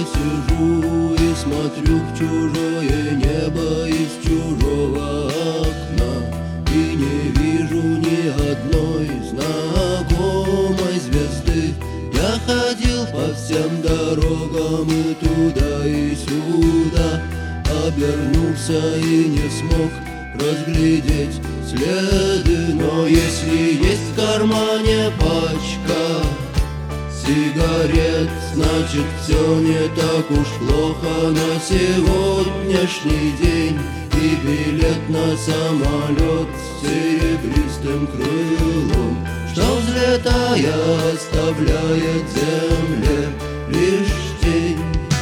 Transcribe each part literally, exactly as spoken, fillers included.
сижу и смотрю в чужое небо из чужого окна, и не вижу ни одной знакомой звезды. Я ходил по всем дорогам и туда, и сюда, обернулся и не смог разглядеть следы. Но если есть в кармане пачка сигарет, значит все не так уж плохо на сегодняшний день. И билет на самолет с серебристым крылом, что, взлетая, оставляет земле лишь тень.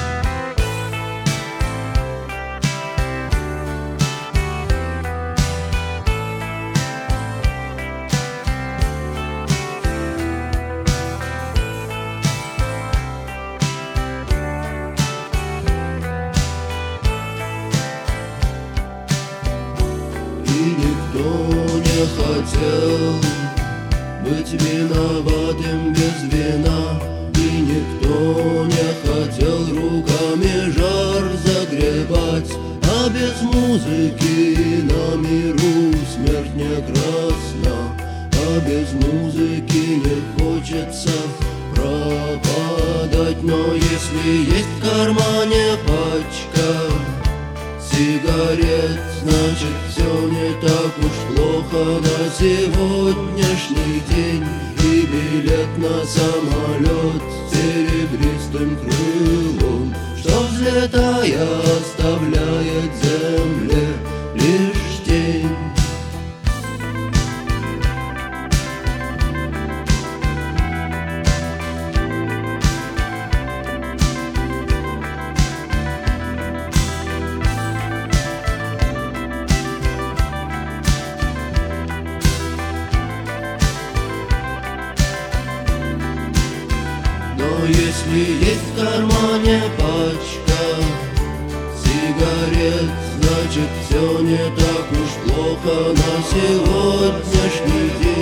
И никто не хотел быть виноватым без вина, и никто не хотел руками жар загребать. А без музыки на миру смерть не красна, а без музыки не хочется пропадать. Но если есть в кармане пачка сигарет, значит все не так уж плохо на сегодняшний день. И билет на самолет с серебристым крылом, что, взлетая, оставляет земле лишь тень. Но если есть в кармане пачка сигарет, значит все не так уж плохо на сегодняшний день.